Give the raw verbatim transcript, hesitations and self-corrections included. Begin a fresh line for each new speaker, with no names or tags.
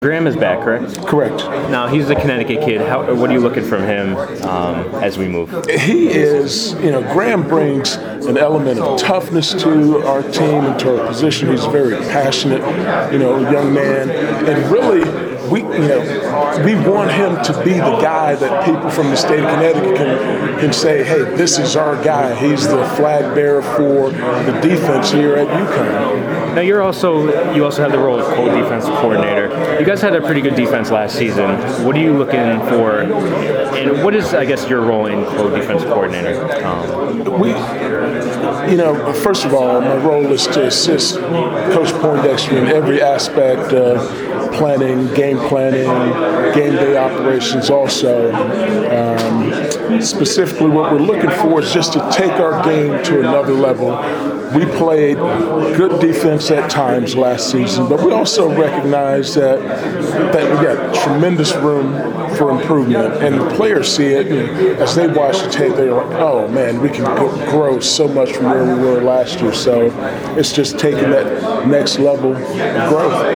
Graham is back, correct?
Correct.
Now, he's a Connecticut kid. How, what are you looking from him um, as we move?
He is, you know, Graham brings an element of toughness to our team and to our position. He's a very passionate, you know, young man. And really, we, you know, we want him to be the guy that people from the state of Connecticut can, can say, hey, this is our guy. He's the flag bearer for the defense here at UConn.
Now, you're also you also have the role of co-defense coordinator. You guys had a pretty good defense last season. What are you looking for, and what is, I guess, your role in co-defense coordinator? Um,
we, you know, first of all, my role is to assist Coach Poindexter in every aspect of planning, game planning, game day operations also. Um, specifically, what we're looking for is just to take our game to another level. We played good defense at times last season, but we also recognize that that we got tremendous room for improvement, and the players see it. And as they watch the tape, they're like, "Oh man, we can grow so much from where we were last year." So it's just taking that next level of growth.